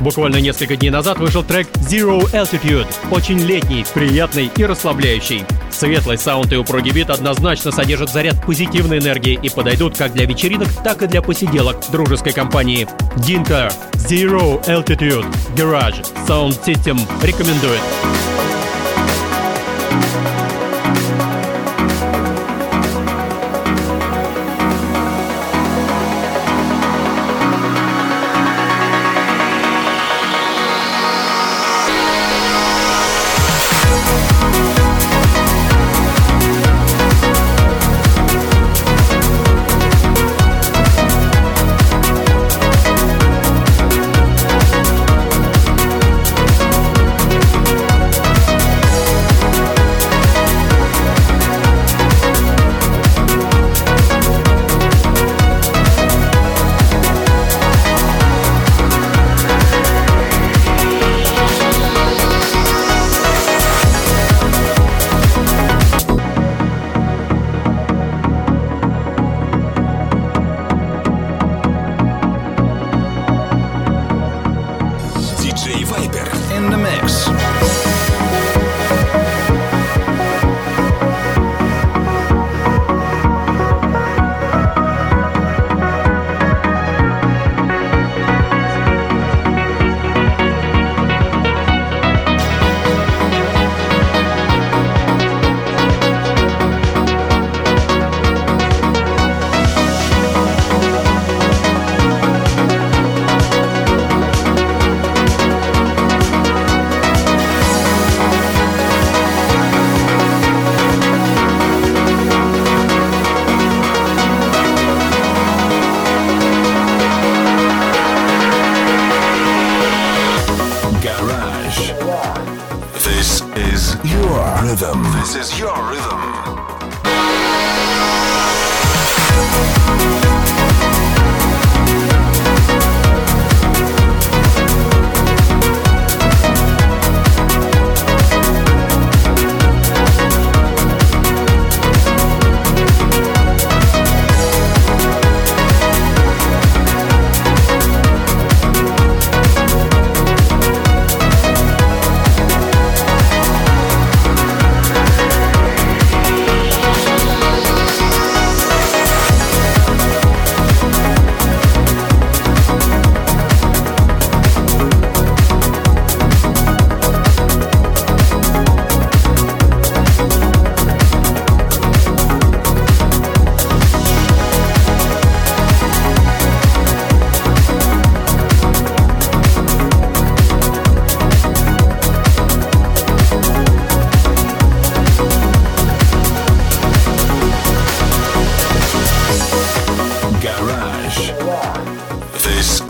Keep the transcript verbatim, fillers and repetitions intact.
Буквально несколько дней назад вышел трек Zero Altitude, очень летний, приятный и расслабляющий. Светлый саунд и упругий бит однозначно содержат заряд позитивной энергии и подойдут как для вечеринок, так и для посиделок дружеской компании. Dinka, Zero Altitude, Garage, Sound System рекомендует. This is your rhythm. This is your rhythm.